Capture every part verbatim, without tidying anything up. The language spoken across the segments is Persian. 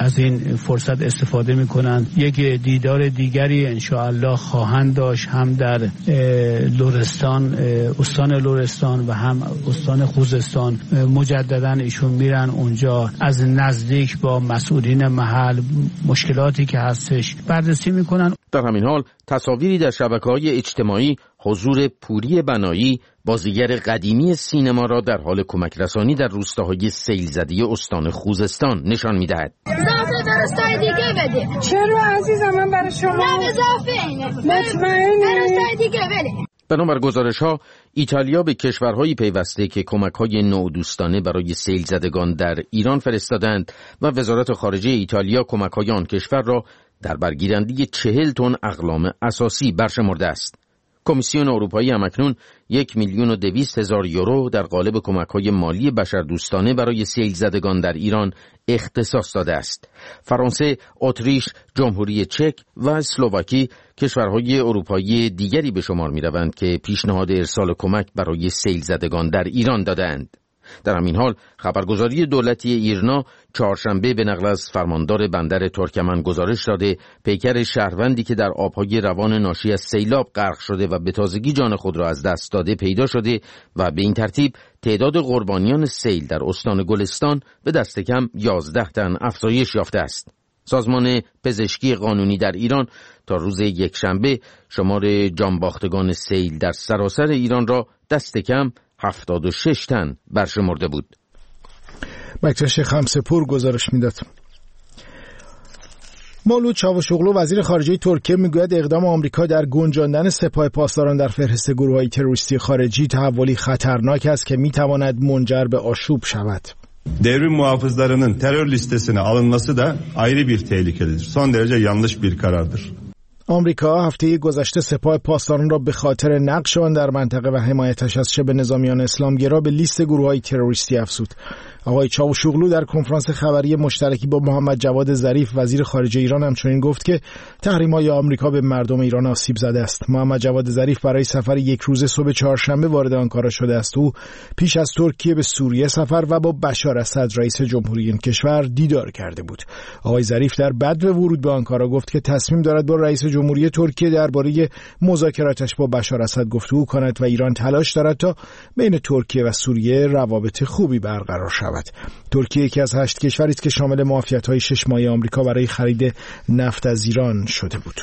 از این فرصت استفاده میکنن. یک دیدار دیگری انشاءالله خواهند داشت، هم در لرستان، استان لرستان و هم استان خوزستان. مجددا ایشون میرن اونجا، از نزدیک با مسئولین محل مشکلاتی که هستش بررسی میکنن. در همین حال تصاویری در شبکه‌های اجتماعی حضور پوری بنایی، بازیگر قدیمی سینما را در حال کمک رسانی در روستاهای سیل‌زده استان خوزستان نشان می‌دهد. اضافه درستای دیگه بده. چرا عزیزم؟ من برای شما نه اضافه اینه. مطمئنی؟ درستای دیگه بده. بنابر گزارش‌ها ایتالیا به کشورهایی پیوسته که کمک‌های نودوستانه برای سیل‌زدگان در ایران فرستادند و وزارت خارجه ایتالیا کمک‌های آن کشور را در برگیرندگی چهل تن اقلام اساسی برشمرده است. کمیسیون اروپایی همکنون یک میلیون و دویست هزار یورو در قالب کمک‌های مالی بشردوستانه برای سیل‌زدگان در ایران اختصاص داده است. فرانسه، اتریش، جمهوری چک و اسلواکی کشورهای اروپایی دیگری به شمار می‌روند که پیشنهاد ارسال کمک برای سیل‌زدگان در ایران دادند. در همین حال خبرگزاری دولتی ایرنا چهارشنبه به نقل از فرماندار بندر ترکمن گزارش داده پیکر شهروندی که در آبهای روان ناشی از سیلاب غرق شده و به تازگی جان خود را از دست داده پیدا شده و به این ترتیب تعداد قربانیان سیل در استان گلستان به دست کم یازده تن افزایش یافته است. سازمان پزشکی قانونی در ایران تا روز یکشنبه شمار جانباختگان سیل در سراسر ایران را دست کم هفتاد و شش تن برشمرده بود. بکتر خمسه‌پور گزارش میداد. مولود چاوشوغلو وزیر خارجه ترکیه میگوید اقدام آمریکا در گنجاندن سپاه پاسداران در فهرست گروه‌های تروریستی خارجی تحولی خطرناک است که میتواند منجر به آشوب شود. Devrim muhafızlarının terör listesine alınması da ayrı bir tehlikedir. Son derece yanlış bir karardır. آمریکا هفته گذشته سپاه پاسداران را به خاطر نقش آن در منطقه و حمایتش از شبه نظامیان اسلامگرا به لیست گروه‌های تروریستی افزود. آقای چاوشوغلو در کنفرانس خبری مشترکی با محمد جواد ظریف وزیر خارجه ایران همچنین گفت که تحریم‌های آمریکا به مردم ایران آسیب زده است. محمد جواد ظریف برای سفر یک روزه صبح چهارشنبه وارد آنکارا شده است. او پیش از ترکیه به سوریه سفر و با بشار اسد رئیس جمهوری این کشور دیدار کرده بود. آقای ظریف در بدو ورود به آنکارا گفت که تصمیم دارد با رئیس جمهوری ترکیه درباره مذاکراتش با بشار اسد گفتگو کند و ایران تلاش دارد تا بین ترکیه و سوریه روابط خوبی برقرار شود. ترکیه یکی از هشت کشوری است که شامل معافیت‌های شش ماهه آمریکا برای خرید نفت از ایران شده بود.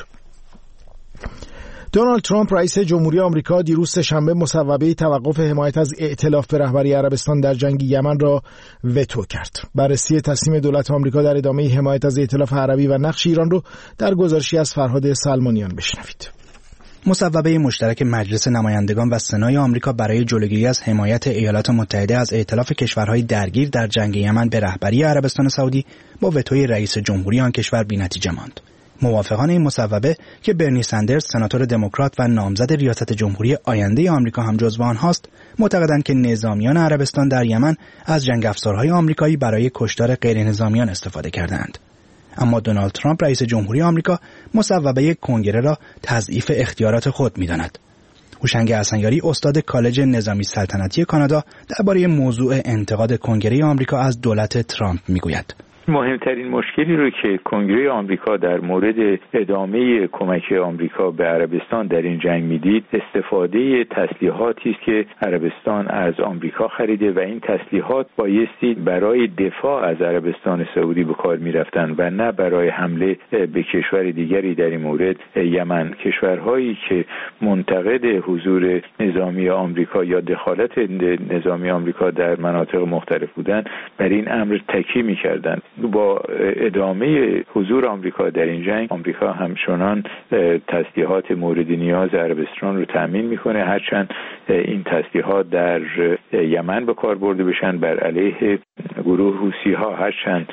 دونالد ترامپ رئیس جمهوری آمریکا دیروز شنبه مصوبه توقف حمایت از ائتلاف به رهبری عربستان در جنگ یمن را وتو کرد. بررسی تصمیم دولت آمریکا در ادامه حمایت از ائتلاف عربی و نقش ایران رو در گزارشی از فرهاد سلمانیان بشنوید. مصوبه مشترک مجلس نمایندگان و سنای آمریکا برای جلوگیری از حمایت ایالات متحده از ائتلاف کشورهای درگیر در جنگ یمن به رهبری عربستان سعودی با وتوی رئیس جمهوری آن کشور بی‌نتیجه ماند. موافقان این مصوبه که برنی سندرز سناتور دموکرات و نامزد ریاست جمهوری آینده آمریکا هم جزو آنهاست، معتقدند که نظامیان عربستان در یمن از جنگ افزارهای آمریکایی برای کشتار غیر نظامیان استفاده کردند. اما دونالد ترامپ رئیس جمهوری آمریکا مصوبه کنگره را تضعیف اختیارات خود می‌داند. هوشنگ حسنیاری استاد کالج نظامی سلطنتی کانادا درباره موضوع انتقاد کنگره آمریکا از دولت ترامپ می‌گوید. مهمترین مشکلی رو که کنگره آمریکا در مورد ادامه کمک آمریکا به عربستان در این جنگ میدید استفاده تسلیحاتی است که عربستان از آمریکا خریده و این تسلیحات بایستی برای دفاع از عربستان سعودی به کار میرفتن و نه برای حمله به کشور دیگری در این مورد یمن. کشورهایی که منتقد حضور نظامی آمریکا یا دخالت نظامی آمریکا در مناطق مختلف بودند بر این امر تکیه میکردند. با ادامه حضور آمریکا در این جنگ آمریکا همچنان تسلیحات مورد نیاز عربستان رو تامین میکنه، هرچند این تسلیحات در یمن به کار برده بشن بر علیه گروه حوثی ها، هرچند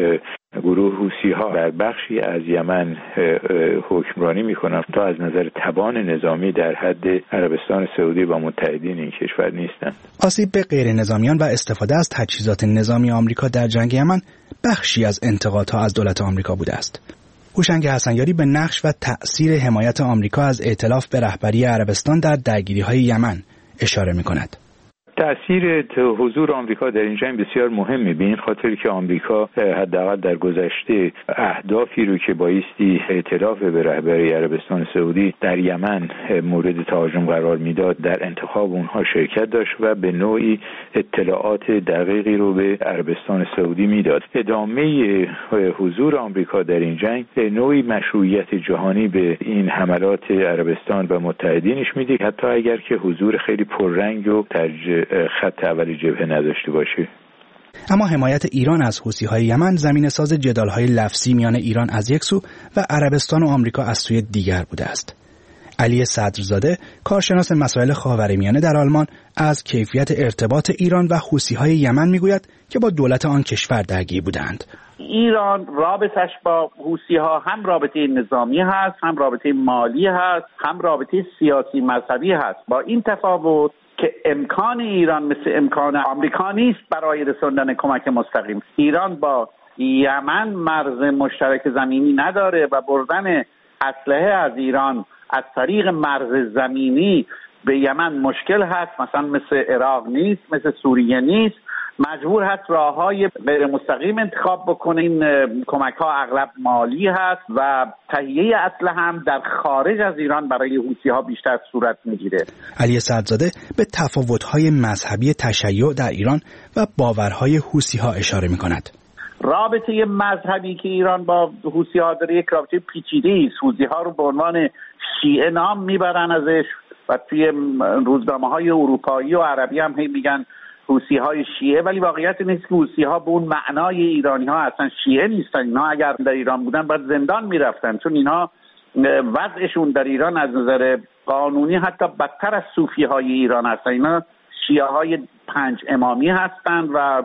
گروه حوثی ها در بخشی از یمن حکمرانی میکنن تا از نظر توان نظامی در حد عربستان سعودی و متحدین این کشور نیستند. آسیب به غیر نظامیان و استفاده از تجهیزات نظامی آمریکا در جنگ یمن بخشی از انتقادها از دولت آمریکا بوده است. هوشنگ حسنیاری به نقش و تأثیر حمایت آمریکا از ائتلاف به رهبری عربستان در درگیری‌های یمن اشاره می‌کند. تأثیر حضور آمریکا در این جنگ بسیار مهمه، به این خاطر که آمریکا حداقل در گذشته اهدافی رو که بایستی ائتلاف به رهبری عربستان سعودی در یمن مورد تهاجم قرار میداد در انتخاب اونها شرکت داشت و به نوعی اطلاعات دقیقی رو به عربستان سعودی میداد. ادامه حضور آمریکا در این جنگ نوعی مشروعیت جهانی به این حملات عربستان و متحدینش میده، حتی اگر که حضور خیلی پررنگ و در خط اول جبهه نداشته باشه. اما حمایت ایران از حوثی‌های یمن زمینه‌ساز جدال‌های لفظی میان ایران از یک سو و عربستان و آمریکا از سوی دیگر بوده است. علی صدرزاده، کارشناس مسائل خاورمیانه در آلمان، از کیفیت ارتباط ایران و حوثی‌های یمن میگوید که با دولت آن کشور درگیر بودند. ایران رابطش با حوثی‌ها هم رابطه نظامی هست، هم رابطه مالی هست، هم رابطه سیاسی مذهبی هست، با این تفاوت که امکان ایران مثل امکان آمریکا نیست برای رساندن کمک مستقیم. ایران با یمن مرز مشترک زمینی نداره و بردن اسلحه از ایران از طریق مرز زمینی به یمن مشکل هست، مثلا مثل عراق نیست، مثل سوریه نیست. مجبور هست راههای غیر مستقیم انتخاب بکنه. این کمک ها اغلب مالی هست و تهیه اسلحه هم در خارج از ایران برای حوثی ها بیشتر صورت میگیره. علی صدرزاده به تفاوت های مذهبی تشیع در ایران و باورهای حوثی ها اشاره میکند. رابطه مذهبی که ایران با حوثی ها داره یک رابطه پیچیده است. حوثی ها رو به عنوان شیعه نام میبرن ازش و توی روزنامه های اروپایی و عربی هم هی میگن حوثی های شیعه، ولی واقعیت نیست که حوثی ها به اون معنای ایرانی ها اصلا شیعه نیستن. اینها اگر در ایران بودن باید زندان میرفتن، چون اینها وضعشون در ایران از نظر قانونی حتی بدتر از صوفی های ایران هستن. اینا شیعه های پنج امامی هستن و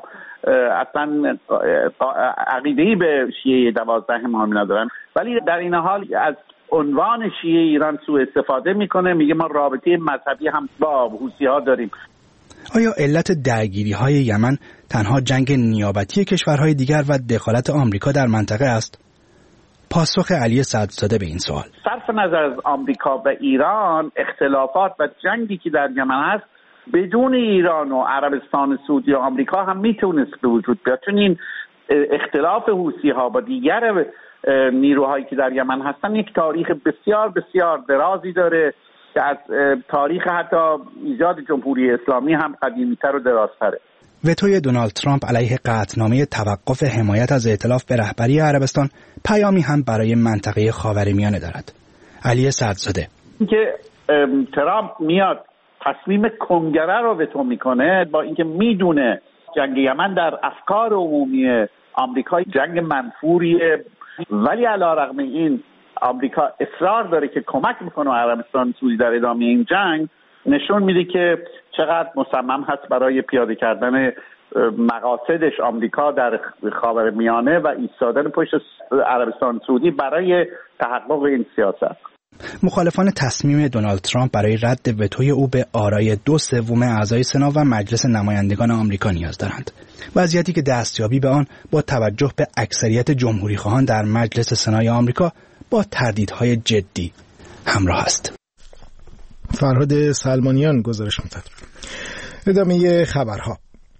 اصلا عقیده‌ای به شیعه دوازده امامی ندارن، ولی در این حال از عنوان شیعه ایران سوء استفاده میکنه، میگه ما رابطه مذهبی هم با حوثی ها داریم. آیا علت درگیری‌های یمن تنها جنگ نیابتی کشورهای دیگر و دخالت آمریکا در منطقه است؟ پاسخ علی صدرزاده به این سوال: صرف نظر از آمریکا و ایران، اختلافات و جنگی که در یمن هست بدون ایران و عربستان سعودی و آمریکا هم میتونست به وجود بیاد، چون این اختلاف حوثی‌ها با دیگر نیروهایی که در یمن هستن یک تاریخ بسیار بسیار درازی داره که از تاریخ حتی ایجاد جمهوری اسلامی هم قدیمی‌تر و درازتره. وتوی دونالد ترامپ علیه قطعنامه توقف حمایت از ائتلاف به رهبری عربستان پیامی هم برای منطقه خاورمیانه دارد. علی صدرزاده: اینکه ترامپ میاد تصمیم کنگره رو وتو میکنه، با اینکه میدونه جنگ یمن در افکار عمومی آمریکا جنگ منفوریه، ولی علیرغم این آمریکا اصرار داره که کمک میکنه عربستان سعودی در ادامه این جنگ، نشون میده که چقدر مصمم هست برای پیاده کردن مقاصدش آمریکا در خاورمیانه و ایستادن پشت عربستان سعودی برای تحقق این سیاست. مخالفان تصمیم دونالد ترامپ برای رد وتوی او به آرای دو سوم اعضای سنا و مجلس نمایندگان آمریکا نیاز دارند. وضعیتی که دستیابی به آن با توجه به اکثریت جمهوری خواهان در مجلس سنای آمریکا با تردیدهای جدی همراه است. فرهاد سلمانیان گزارش می‌داد. ادامه خبرها.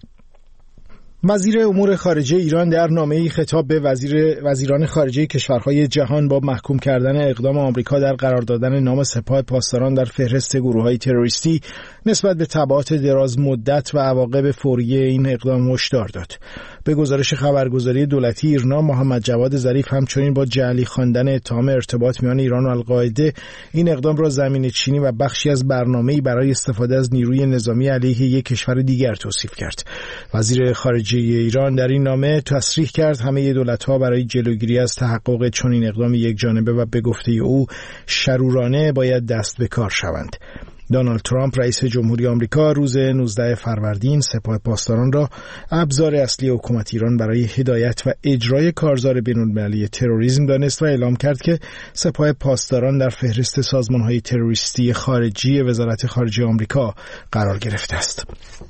وزیر امور خارجه ایران در نامه‌ای خطاب به وزیر وزیران خارجه کشورهای جهان با محکوم کردن اقدام آمریکا در قرار دادن نام سپاه پاسداران در فهرست گروه‌های تروریستی نسبت به تبعات دراز مدت و عواقب فوری این اقدام هشدار داد. به گزارش خبرگزاری دولتی ایرنا، محمد جواد ظریف همچنین با جعلی خواندن اتهام ارتباط میان ایران و القاعده این اقدام را زمینه چینی و بخشی از برنامه‌ای برای استفاده از نیروی نظامی علیه یک کشور دیگر توصیف کرد. وزیر خارجه ایران در این نامه تصریح کرد همه دولت‌ها برای جلوگیری از تحقق چنین اقدام یک جانبه و به گفته او شرورانه باید دست به کار شوند. دونالد ترامپ رئیس جمهوری آمریکا روز نوزدهم فروردین سپاه پاسداران را ابزار اصلی حکومت ایران برای هدایت و اجرای کارزار بین‌المللی تروریسم دانست و اعلام کرد که سپاه پاسداران در فهرست سازمان‌های تروریستی خارجی وزارت خارجه آمریکا قرار گرفته است.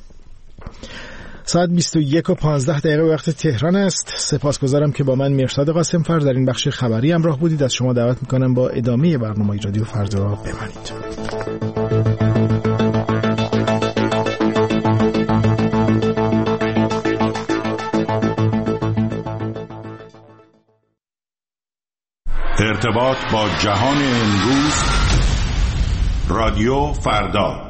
ساعت بیست و یک و پانزده دقیقه وقت تهران است. سپاسگزارم که با من میرصاد قاسمفر در این بخش خبری همراه بودید. از شما دعوت میکنم با ادامه برنامه رادیو فردا بمانید. ارتباط با جهان امروز. رادیو فردا.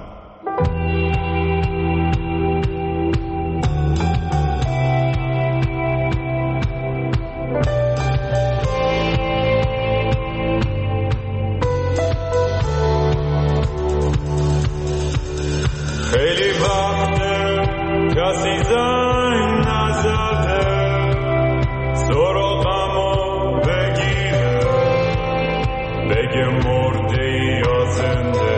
خیلی وقته کسی زنگ نزده سراغمو بگیره بگه مرده یا زنده.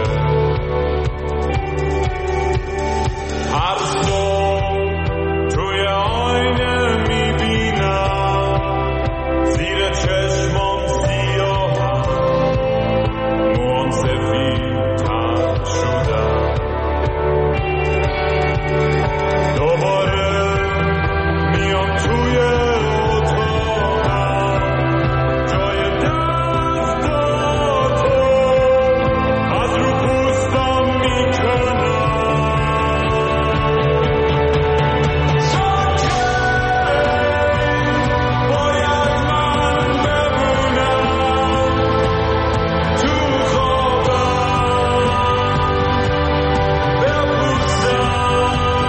هر صبح توی آینه میبینم زیر چشمام سیاهم موام سفید تر شدم. دوباره میام توی اتاقم جای دستاتو از رو پوستم میکنم. ساکت باید من بمونم تو خوابم بپوسم.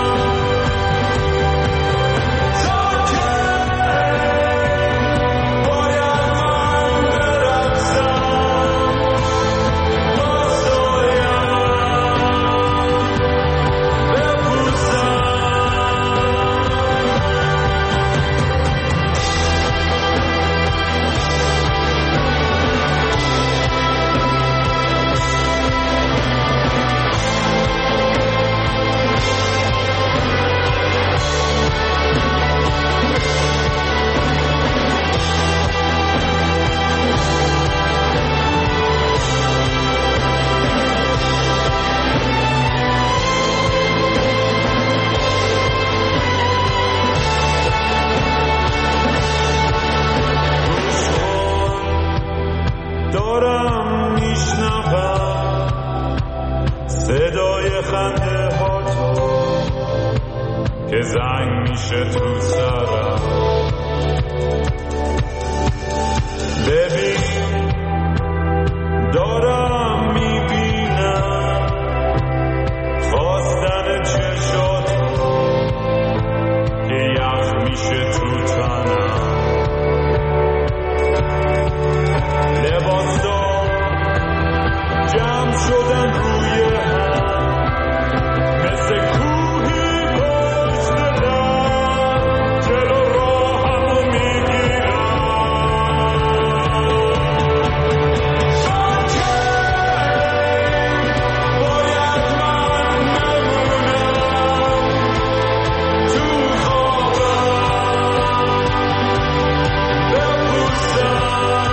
دارم میشنوم صدای خنده ها تو که زنگ میشه تو سرم. ببین دارم میبینم خواستن چشاتو که یخ میشه تو تنم. لباسا جمع شدن روی هم مثل کوهی پشت در جلو راهمو میگیرم. ساکت باید من نمونم تو خوابم بپوسم.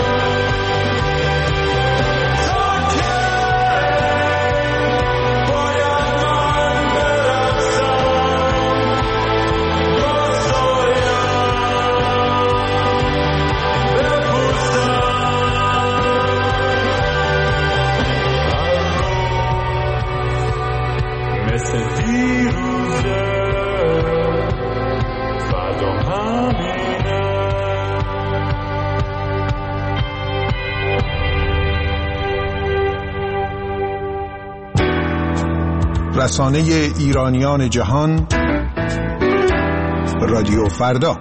رسانه ایرانیان جهان. رادیو فردا.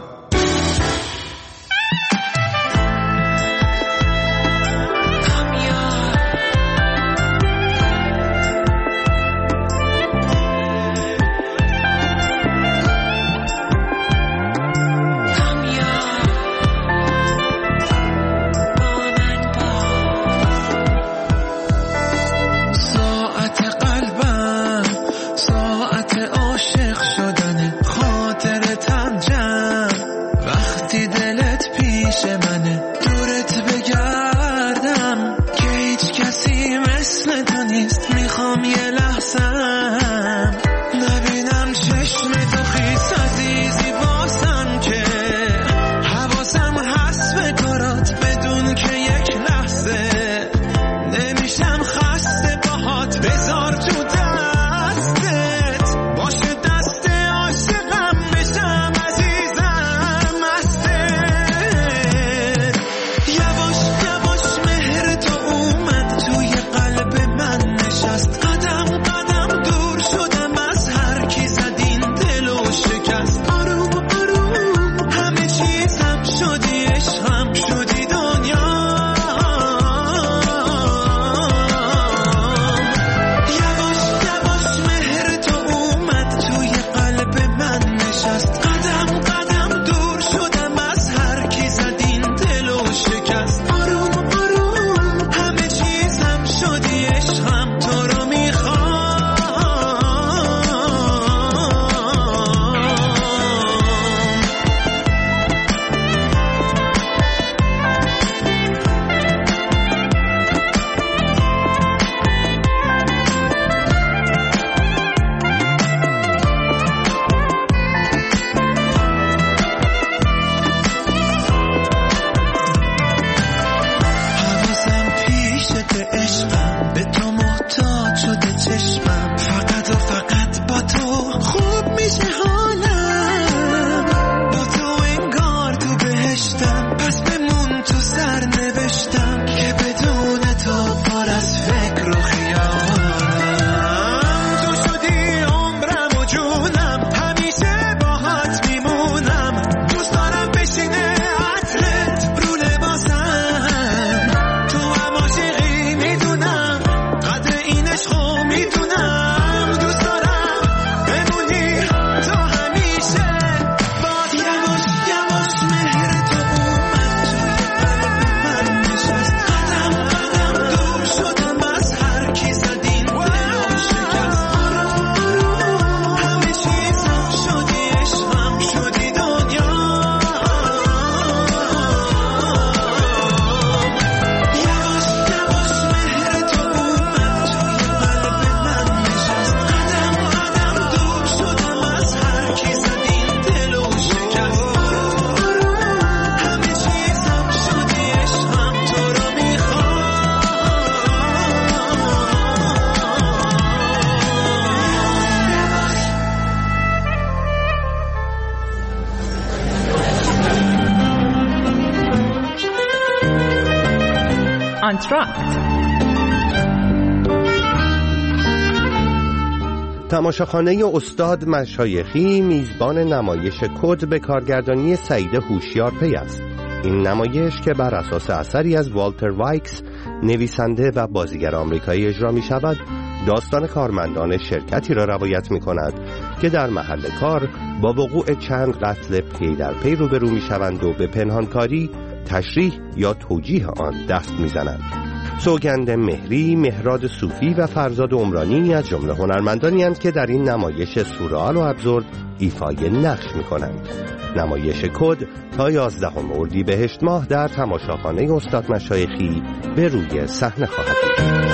ندارم، پس بمون تو سر نوشتم که بدون تو پر از فکر و خیالم. تو شدی عمرم و جونم، همیشه باهات میمونم. دوست دارم بشینه عطرت رو لباسم. تو هم عاشقی میدونم، قدر این عشقو میدونم. دوست دارم بمونی تو همیشه. باز یواش یواش مهر تو اومد توی قلب من نشست. قدم قدم دور شدم از هر کی زد این دلو شکست. همه چیزم شدی عشقم، شدی دنیا. یواش یواش مهر تو اومد توی قلب من نشست. قدم قدم دور شدم از هر کی زد این دلو شکست. همه چیزم شدی عشقم، تو رو میخوام. آنتراکت تماشاخانه استاد مشایخی میزبان نمایش کد به کارگردانی سعید هوشیارپی است. این نمایش که بر اساس اثری از والتر وایکس نویسنده و بازیگر آمریکایی اجرا می شود، داستان کارمندان شرکتی را روایت می کند که در محل کار با وقوع چند قتل پی در پی روبرو می شوند و به پنهانکاری، تشریح یا توجیه آن دست می زنند. سوگند مهری، مهراد صوفی و فرزاد عمرانی از جمله هنرمندانی هستند که در این نمایش سورئال و ابسورد ایفای نقش می کنند. نمایش کد تا یازدهم اردیبهشت ماه در تماشاخانه استاد مشایخی به روی صحنه خواهد بود.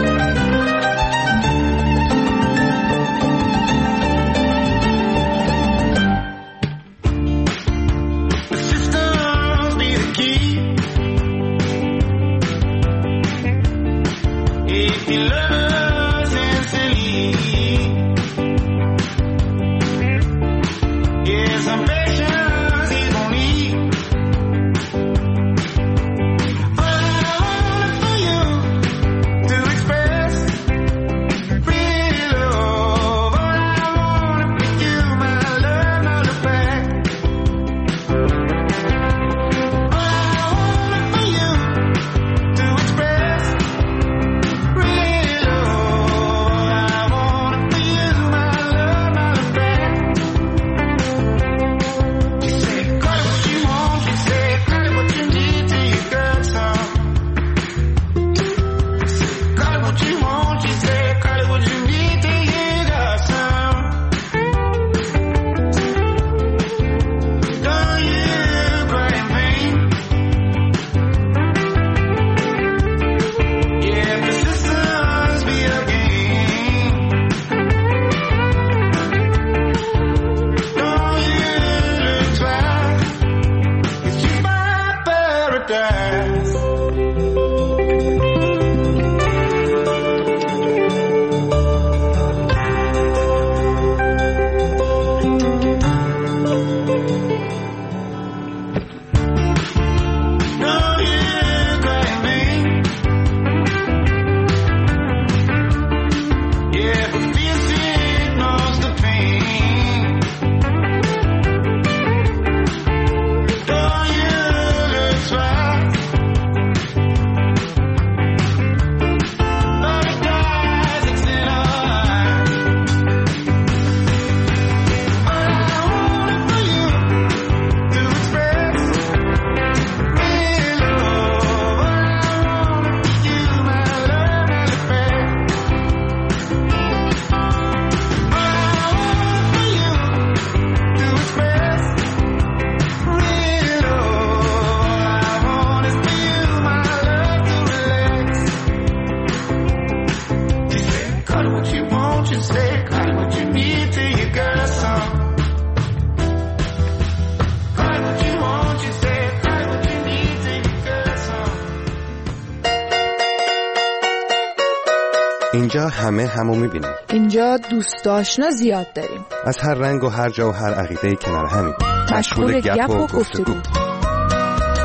اینجا همه همو میبینیم. اینجا دوست آشنا زیاد داریم. از هر رنگ و هر جا و هر عقیده کنار همیم. مشغول گپ و گفتگو.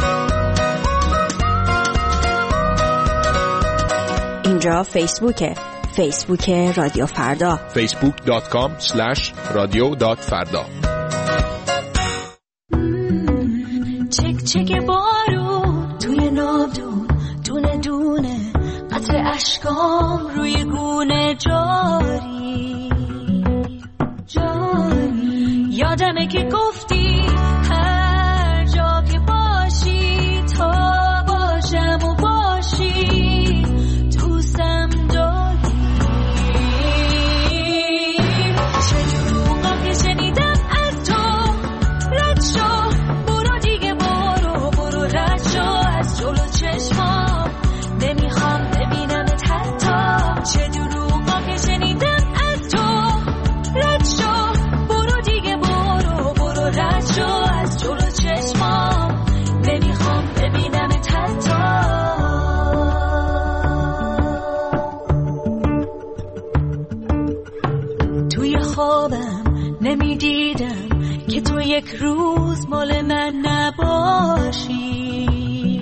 اونجا فیسبوکه، فیسبوک رادیو فردا، فیسبوک دات کام اسلش رادیو دات فردا. چک چک بارو توی نادون دونه دونه، قطر اشکام روی گونه جاری جاری. یادمه که گفتی هر جا که باشی تا باشم و باشی دوستم داری. چه دروغا که شنیدم از تو، رد شو برو دیگه، برو برو رد شو از جلو چشمام، نمیخوام ببینمت حتی. چه دروغا که شنیدم از تو، رد شو برو دیگه، برو برو رد شو از جلو چشمام، نمیخوام ببینمت حتی. توی خوابم نمیدیدم که تو یک روز مال من نباشی،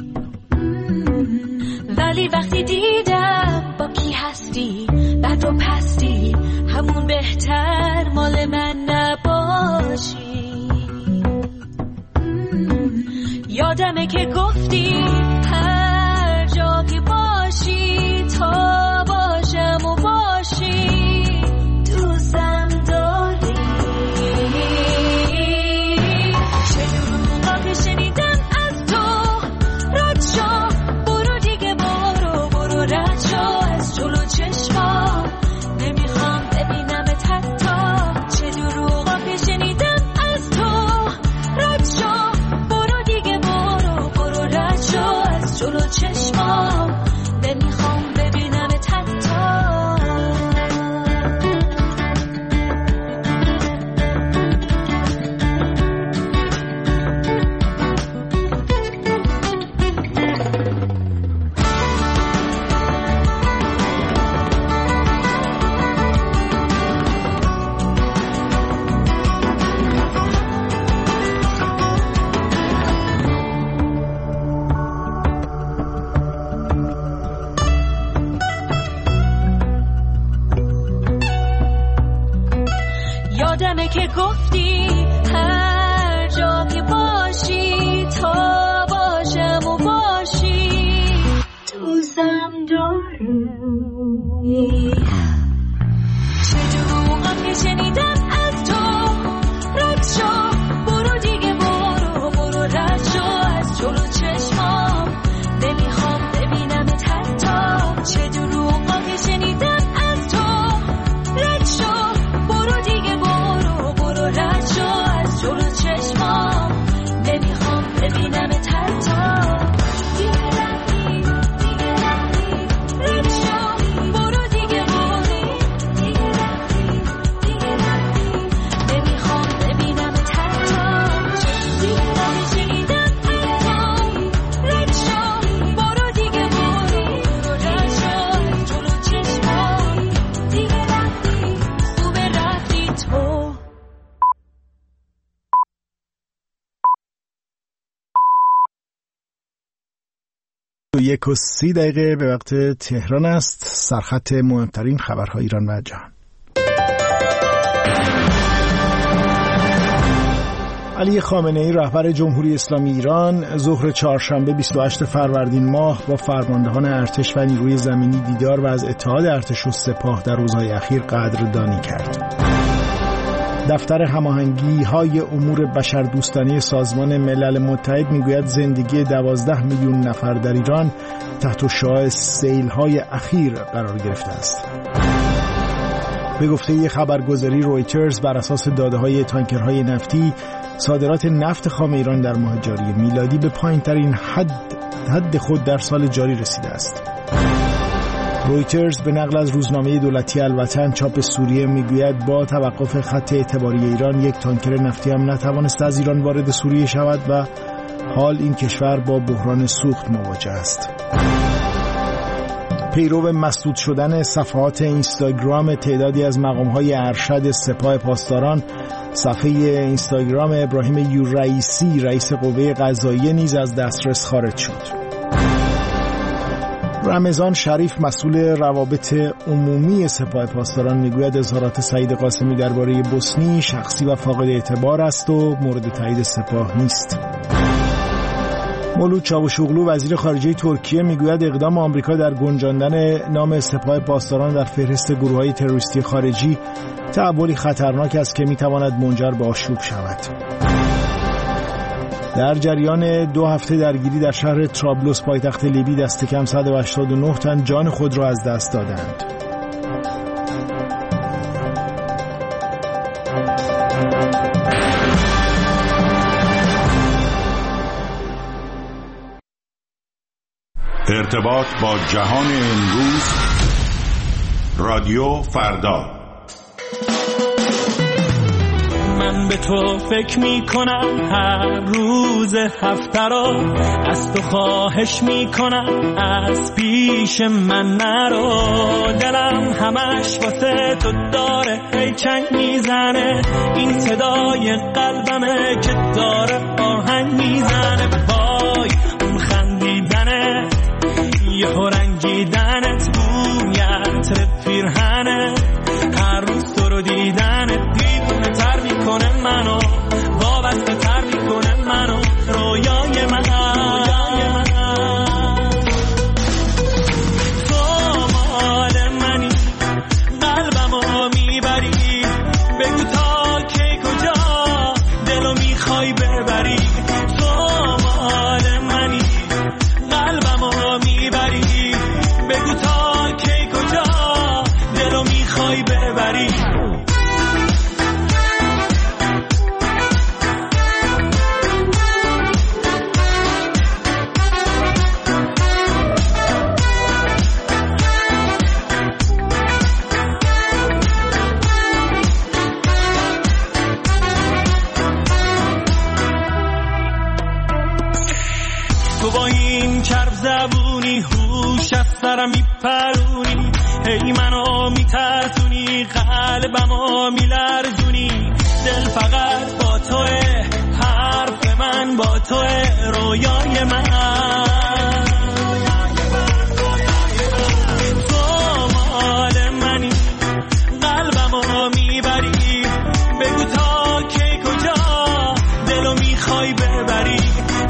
ولی وقتی دیدم با کی هستی، بد و پستی، همون بهتر مال من نباشی. یادمه که گفتی هر جا که باشی تا باشم و باشی دوستم داری. چه دروغا که شنیدم از تو، رد شو برو دیگه، برو برو رد شو از جلو چشمام، نمیخوام ببینمت حتی. چه دروغا که شنیدم از تو، رد شو برو دیگه، برو برو رد شو از جلو چشمام، نمیخوام ببینمت حتی. یادمه که گفتی هر جا که باشی تا باشم و باشی دوستم داری. چه دروغا که شنیدم از تو، رد شو برو دیگه، برو برو رد شو از جلو چشمام، نمیخوام ببینمت حتی. چه دروغا که شنیدم از تو، رد شو برو دیگه، برو برو رد شو از جلو چشمام، نمیخوام ببینمت حتی. دیگه رفتی دیگه رفتی، رد شو برو دیگه، برو دیگه رفتی دیگه رفتی، نمیخوام ببینمت حتی. دیگه رفتی شنیدم از تو، رد شو برو دیگه، برو برو رد شو از جلو چشمام، دیگه رفتی خوبه رفتی تو. یک و سی دقیقه به وقت تهران است. سرخط مهمترین خبرهای ایران و جهان. علی خامنه‌ای رهبر جمهوری اسلامی ایران ظهر چهارشنبه بیست و هشتم فروردین ماه با فرماندهان ارتش و نیروی زمینی دیدار و از اتحاد ارتش و سپاه در روزهای اخیر قدردانی کرد. دفتر هماهنگی‌های امور بشردوستانه سازمان ملل متحد میگوید زندگی دوازده میلیون نفر در ایران تحت شعاع سیل‌های اخیر قرار گرفته است. به گفته خبرگزاری رویترز بر اساس داده‌های تانکرهای نفتی، صادرات نفت خام ایران در ماه جاری میلادی به پایین‌ترین حد حد خود در سال جاری رسیده است. رویترز به نقل از روزنامه دولتی الوطن چاپ سوریه میگوید با توقف خط اعتباری ایران یک تانکر نفتی هم نتوانست از ایران وارد سوریه شود و حال این کشور با بحران سوخت مواجه است. پیرو مسدود شدن صفحات اینستاگرام تعدادی از مقام‌های ارشد سپاه پاسداران، صفحه اینستاگرام ابراهیم یورئیسی رئیس قوه قضاییه نیز از دسترس خارج شد. رمضان شریف مسئول روابط عمومی سپاه پاسداران میگوید اظهارات سعید قاسمی درباره بوسنی شخصی و فاقد اعتبار است و مورد تایید سپاه نیست. مولود چاوشوغلو وزیر خارجه ترکیه میگوید اقدام آمریکا در گنجاندن نام سپاه پاسداران در فهرست گروه‌های تروریستی خارجی تحولی خطرناک است که میتواند منجر به آشوب شود. در جریان دو هفته درگیری در شهر ترابلوس پایتخت لیبی دست کم صد و هشتاد و نه تن جان خود را از دست دادند. ارتباط با جهان امروز، رادیو فردا. من به تو فکر می کنم هر روز هفته را، از تو خواهش می کنم از پیش من نرو. دلم همش واسه تو داره هی چنگ میزنه، این صدای قلبمه که داره آهنگ میزنه. وای اون خندیدنه یه رنگیدنت بویت پیرهنه، هر روز تو رو دیدنت دیوونه تر میکنه منو، وابسته تر میکنه منو، رویای من تو مال منی، قلبمو میبری، بگو تا کی کجا دلو میخوای ببری. تو مال منی، قلبمو میبری، بگو تا کی کجا دلو میخوای ببری. تو با این چرب زبونی هوش از سرم میپرونی، هی منو میترسونی، قلبمو میلرزونی. دل فقط با توه، حرف من با توه، رویای من. تو مال منی، قلبمو میبری، بگو تا کی کجا دلو میخوای ببری.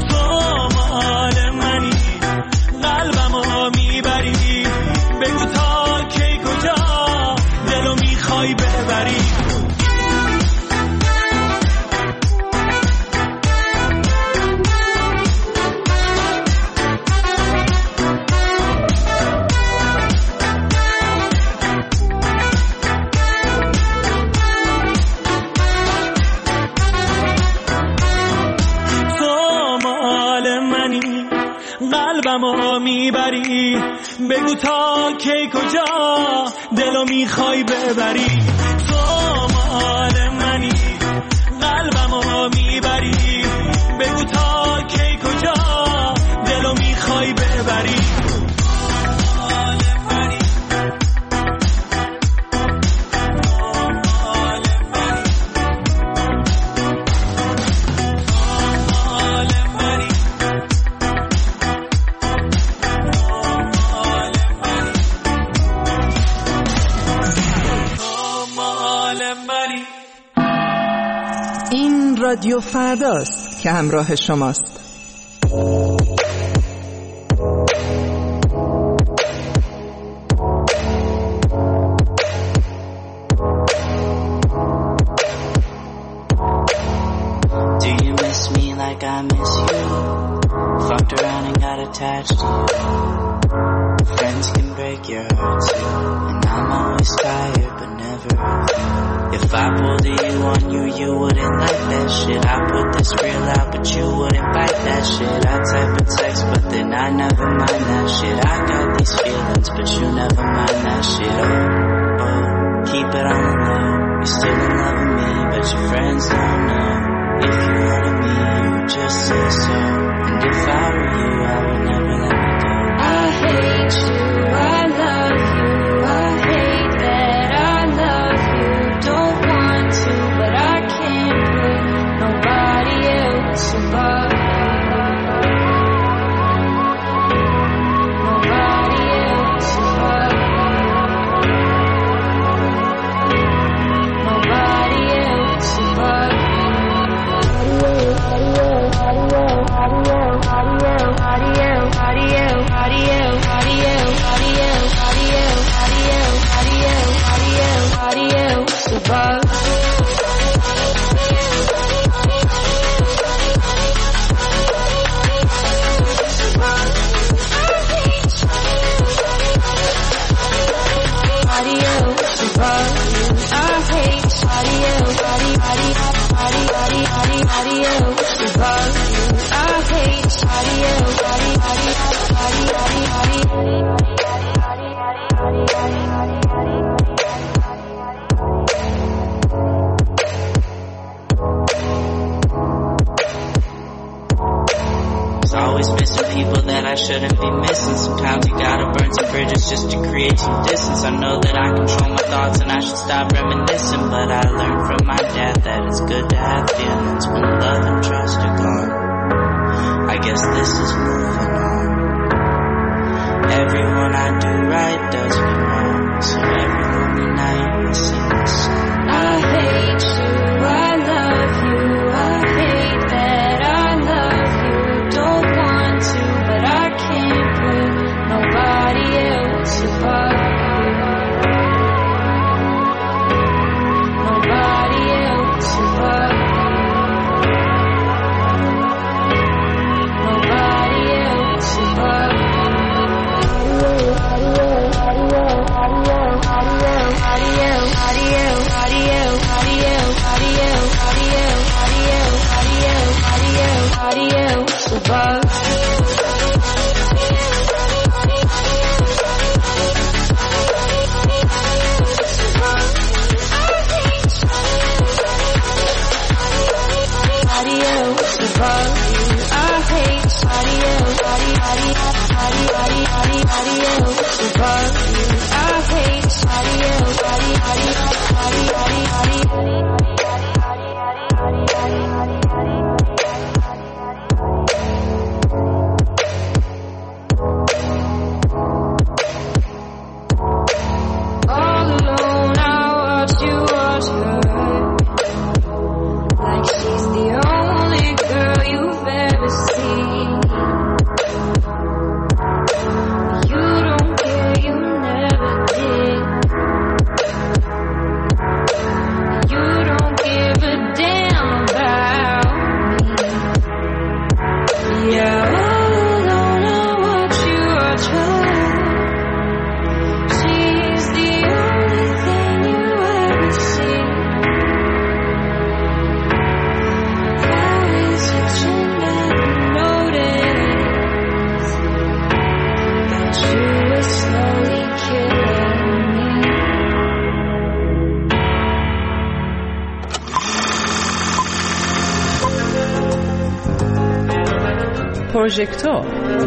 قلبمو میبری، بگو تا کی کجا دلو میخوای ببری. تو مال منی، قلبمو میبری، بگو تا کی کجا دلو میخوای ببری. تو مال منی، قلبمو میبری، بگو تا کی کجا دلو میخوای ببری. رادیو فرداست که همراه شماست. Do you miss me like I miss you? Fucked around and got attached to you. Friends can break your heart too, and I'm always tired but never of you. If I pulled a you on you, you wouldn't like that shit. I put this real out, but you wouldn't bite that shit. I type a text, but then I never mind that shit. I got these feelings, but you never mind that shit. Oh, oh, keep it on the low. You're still in love with me, but your friends don't know. If you wanted me, you would just say so. And if I were you, I would never let me go. I hate you, I love you, I hate that I love you. Don't want to, but I can't put nobody else above you. Nobody always missing people that I shouldn't be missing. Sometimes you gotta burn some bridges just to create some distance. I know that I control my thoughts and I should stop reminiscing, but I learned from my dad that it's good to have feelings when love and trust are gone. I guess this is moving on. Everyone I do right does me wrong, so every lonely night I sing this song. I hate you, I love you, I hate that I love you. Don't want to, but I can't put nobody else above you. Nobody else above you. Nobody else above you. پروژکتور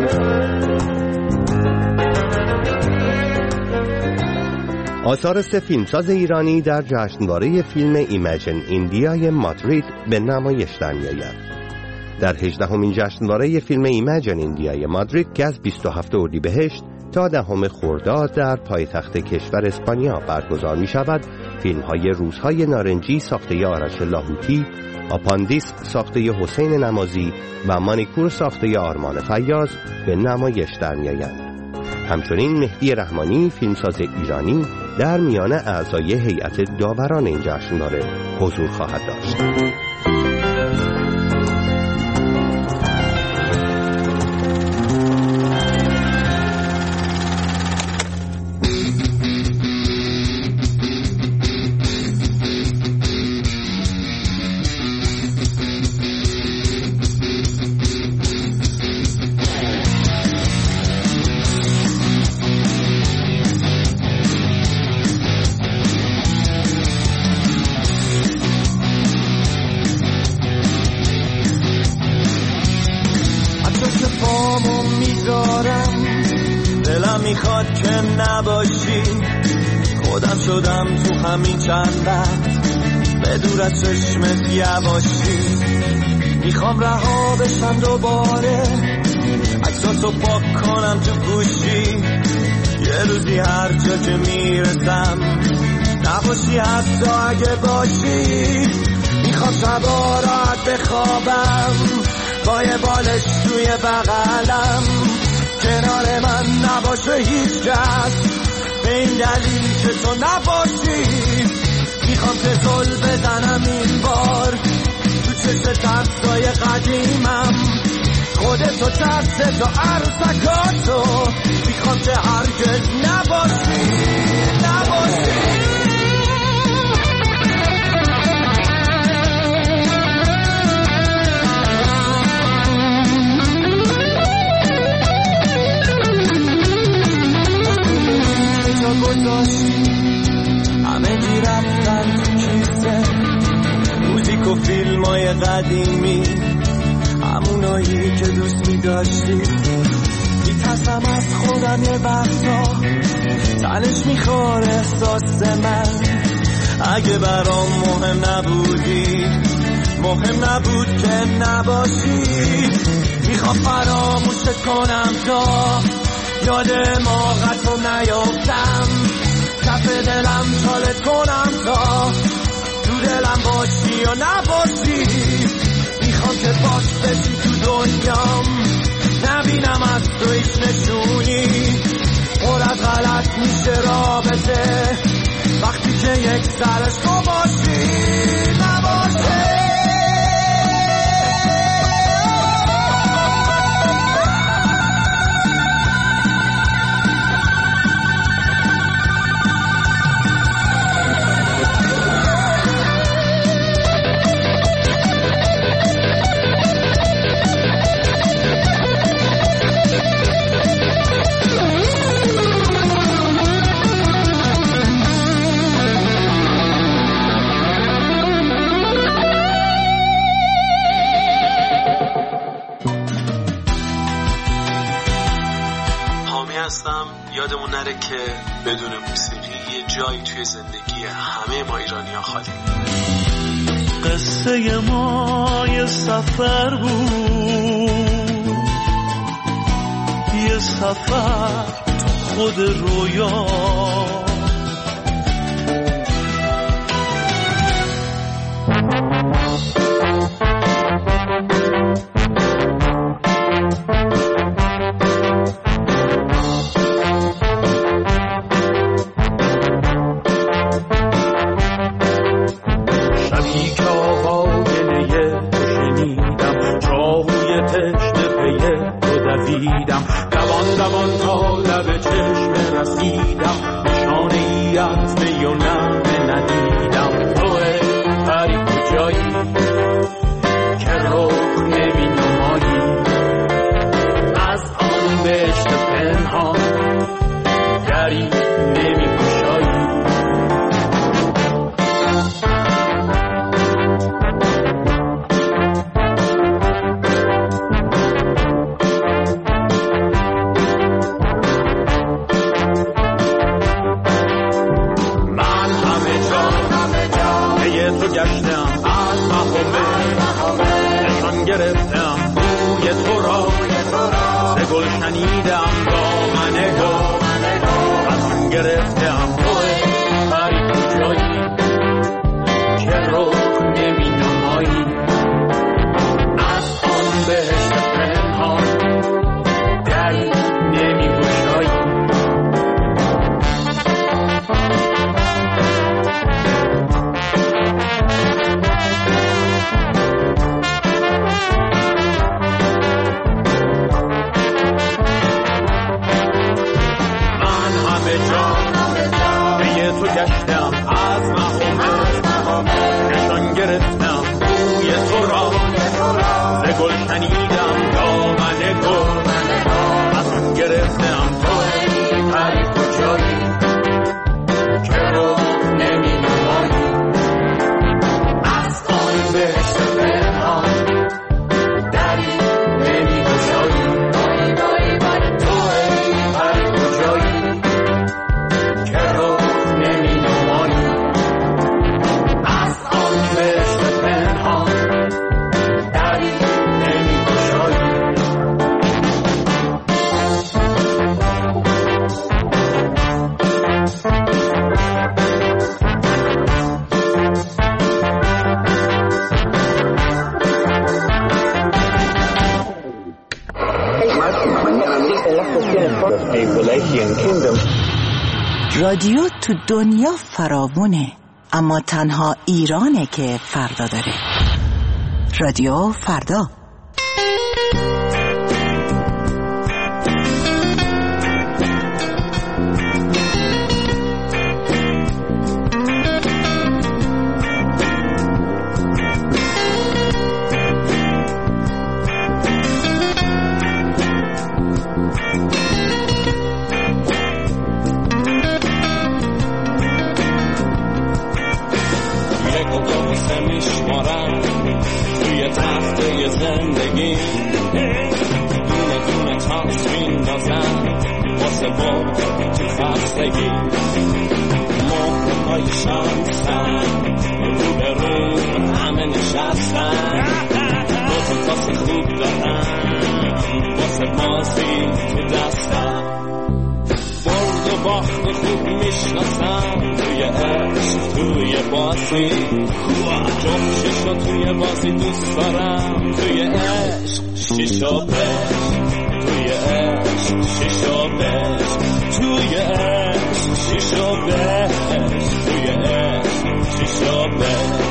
آثار سه فیلمساز ایرانی در جشنواره فیلم ایمیجن ایندیای مادرید به نمایش در می‌آید. در هجدهمین جشنواره فیلم ایمیجن ایندیای مادرید که از بیست و هفتم اردیبهشت تا دهم خرداد در پایتخت کشور اسپانیا برگزار می‌شود، فیلم‌های روزهای نارنجی ساخته آرش لاهوتی، آپاندیس ساخته حسین نمازی و مانیکور ساخته آرمان فیاض به نمایش در می‌آیند. همچنین مهدی رحمانی فیلمساز ایرانی در میان اعضای هیئت داوران این جشنواره حضور خواهد داشت. میخواد که نباشی، خودم شدم تو همین چند وقت به دور از چشمت یواشی. میخوام رها بشم دوباره، عکساتو پاک کنم تو گوشی، یه روزی هر جا که میرسم نباشی حتی اگه باشی. میخوام شبا راحت بخوابم با یه بالش توی بغلم، کنار من نباشه هیچ کس به این دلیل که تو نباشی. میخوام که زل بزنم این بار تو چشم ترسای قدیمم، خودتو ترسه تو عروسکاتو. میخوام که هرگز نباشی نباشی. همه گی رفتن تو کیسه، موزیک و فیلم های قدیمی، همونایی که دوست می داشتی. میترسم از خودم یه وقتا تنش میخوره احساس من. اگه برام مهم نبودی مهم نبود که نباشی. میخوام فراموشت کنم تا یاد موقعت رو نیافتم. کف دلم چالت کنم تا تو دلم باشی و نباشی. میخوام که باش بشی تو دنیام نبینم از تو هیچ نشونی. پر از غلط میشه رابطه وقتی که یک سرش تو باشی نباشی. یادمون نره که بدون موسیقی یه جایی توی زندگی همه ما ایرانی‌ها خالی. قصه ما یه سفر بود، یه سفر تو خود رویا. رادیو تو دنیا فراوونه، اما تنها ایرانه که فردا داره. رادیو فردا. میشمارم توی تخته بردی تو خستگی مهرهای شانسن رو به رو همه نشستن دو تا تاس خوب دارن واسه بازی تو دستن برد و باخت خوب میشناسم توی عشق توی بازی جفت شیشو توی بازی دوست دارم توی عشق شیشو بش توی عشق شیشو بش توی عشق شیشو بش توی عشق شیشو بش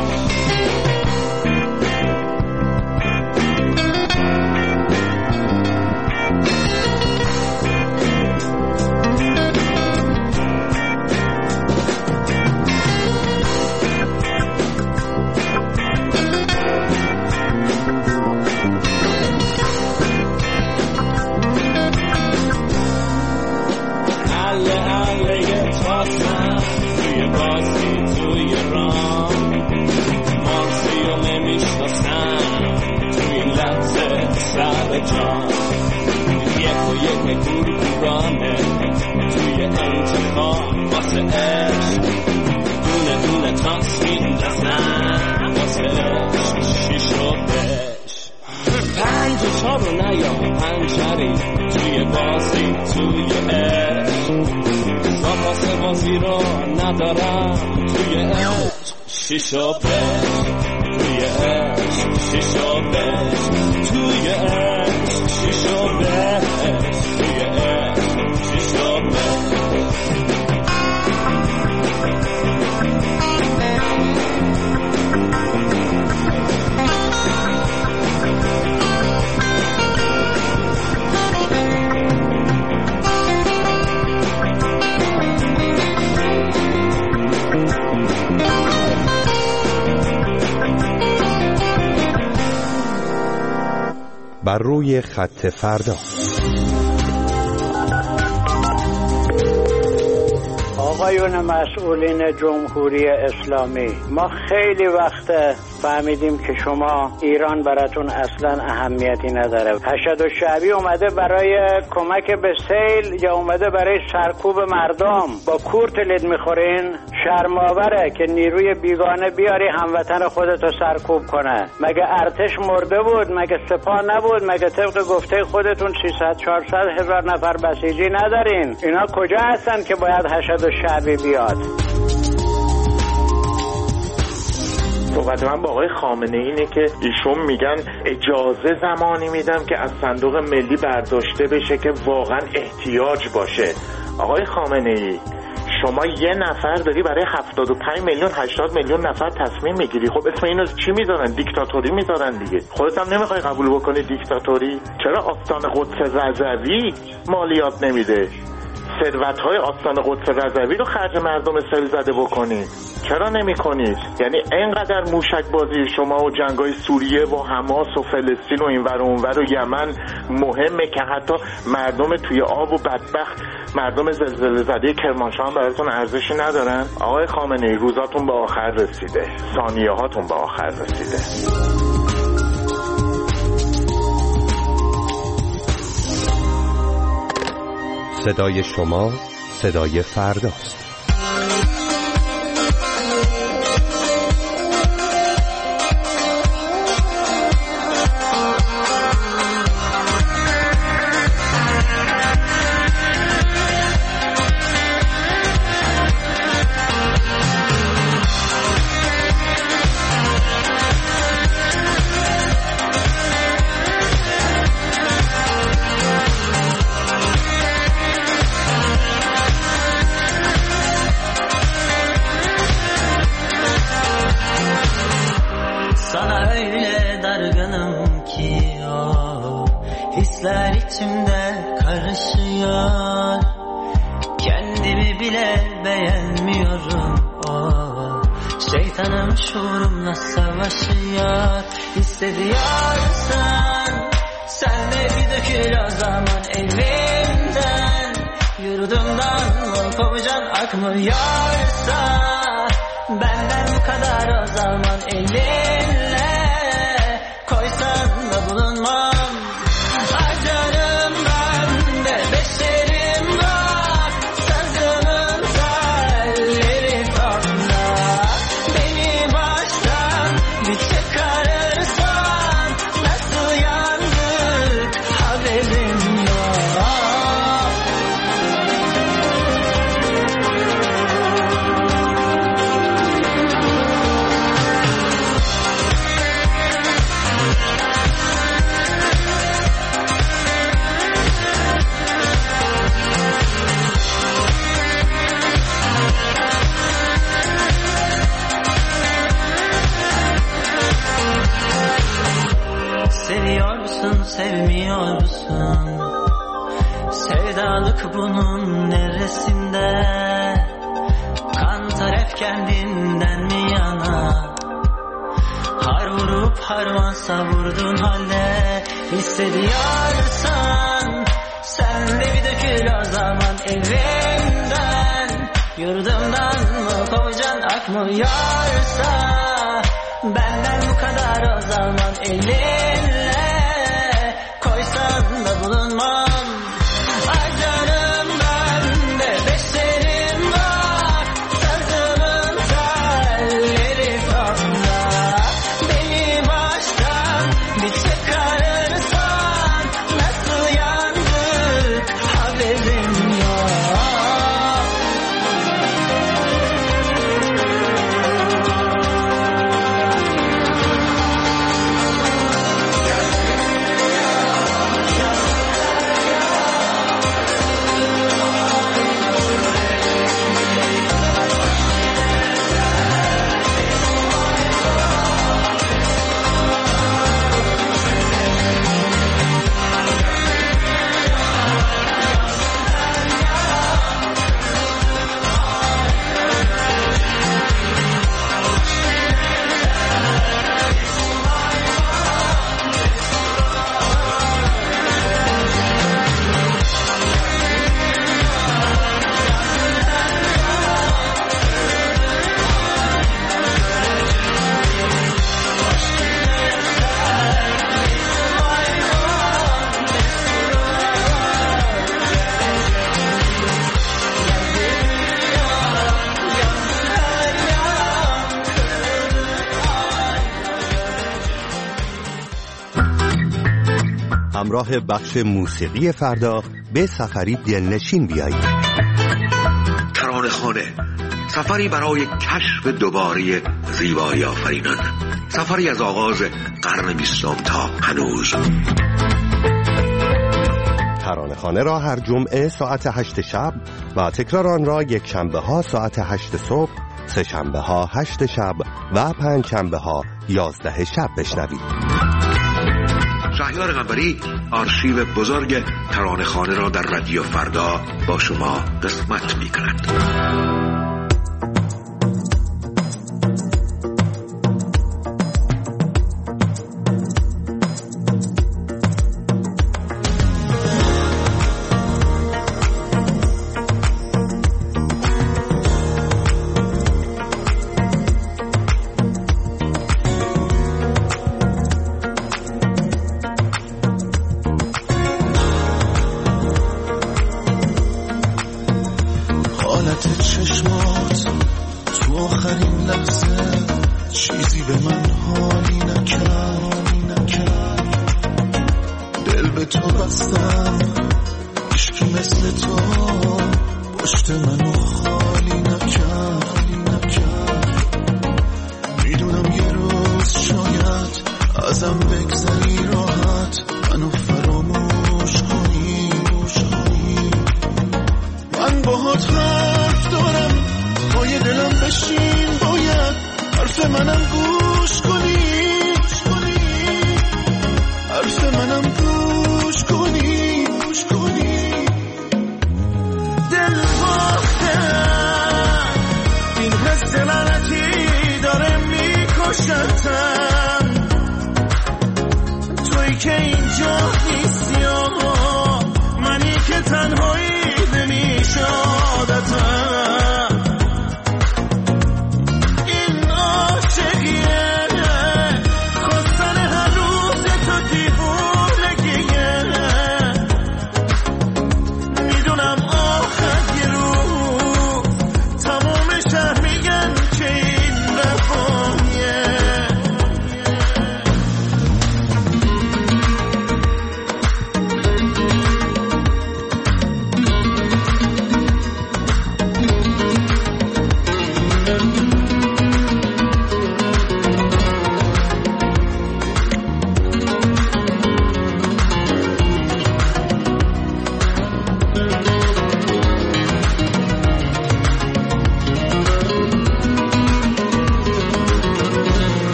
جان یک و یک گورگورانه توی انتخاب واسه عشق دونه دونه تاس میندازن واسه عشق شیشو بش پنج و چار و نیا پنجری توی بازی توی عشق زاپاس بازی رو ندارم توی عشق شیشو بش توی عشق شیشو بش توی عشق شیشو بش توی عشق شیشو بش بر روی خط فردا. آقایون مسئولین جمهوری اسلامی، ما خیلی وقت فهمیدیم که شما ایران براتون اصلا اهمیتی نداره. حشد و شعبی اومده برای کمک به سیل یا اومده برای سرکوب مردم؟ با کور تلید میخورین؟ شرم‌آوره که نیروی بیگانه بیاری هموطن خودتو سرکوب کنه. مگه ارتش مرده بود؟ مگه سپاه نبود؟ مگه طبق گفته خودتون سیصد چهارصد هزار نفر بسیجی ندارین؟ اینا کجا هستن که باید حشد و شعبی بیاد؟ صحبت من با آقای خامنه ای اینه که ایشون میگن اجازه زمانی میدم که از صندوق ملی برداشته بشه که واقعا احتیاج باشه. آقای خامنه ای، شما یه نفر داری برای هفتاد و پنج میلیون هشتاد میلیون نفر تصمیم میگیری. خب اسم اینو چی میذارن؟ دیکتاتوری میذارن دیگه. خودت هم نمیخوای قبول بکنی دیکتاتوری؟ چرا آستان قدس رضوی مالیات نمیده؟ ثروت‌های آستان قدس رضوی رو خرج مردم سیل زده بکنید. چرا نمی‌کنید؟ یعنی اینقدر موشک بازی شما و جنگ‌های سوریه و حماس و فلسطین و اینور و اونور و یمن مهمه که حتی مردم توی آب و بدبخت مردم زلزله زده کرمانشاه هم براتون ارزشی ندارن؟ آقای خامنه‌ای، روزاتون به آخر رسیده، ثانیه هاتون به آخر رسیده. صدای شما صدای فرداست. Hisler içimde karışıyor, kendimi bile beğenmiyorum. Oh, şeytanım şuurumla savaşıyor. Hissediyorsan sen de bir dökül o zaman elimden. Yurdumdan kopacaksın akmıyorsa benden bu kadar o zaman elinle koysan da bulunmam. Acarım ben de beşerim var. sevdalık bunun neresinde? Kantar hep kendinden mi yana? Har vurup harman savurdun halde, hissediyorsan sen de bir dökül o zaman evimden. Yurdumdan mı kovacan akmıyorsa, benden bu kadar o zaman elinle koysan da bulunmam. Ay canım bende beşlerim var, sırtımın telleri sonda. Beni baştan bir çıkarırsan, nasıl yandık haberim yok. همراه بخش موسیقی فردا به سفری دلنشین بیایید. ترانه‌خانه، سفری برای کشف دوباره زیبایی آفرینان، سفری از آغاز قرن بیستم تا هنوز. ترانه‌خانه را هر جمعه ساعت هشت شب و تکرار آن را یک شنبه ها ساعت هشت صبح، سه شنبه ها هشت شب و پنج شنبه ها یازده شب بشنوید. شهریار قنبری آرشیو بزرگ ترانه‌خانه را در رادیو فردا با شما قسمت می‌کند.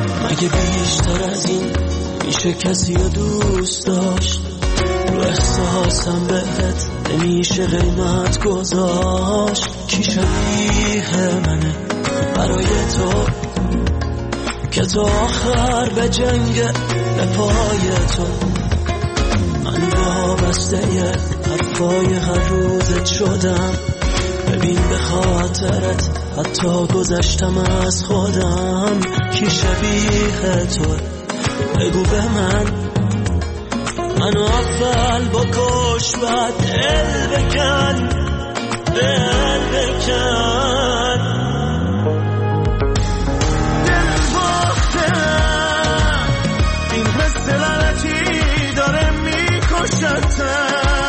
اگه بیشتر از این میشه کسی رو دوست داشت، رو احساس واسم بهت نمیشه قیمت گذاشت. کی شبیه منه برای تو که تو آخر به جنگ به پای تو. من وابسته حرفای هر روزت شدم. ببین به خاطرت حتی گذشتم از خودم. کی شبیه تو بگو به من. منو اول بکش بعد دل بکن دل بکن. دل باختم این حس لعنتی داره میکشتم.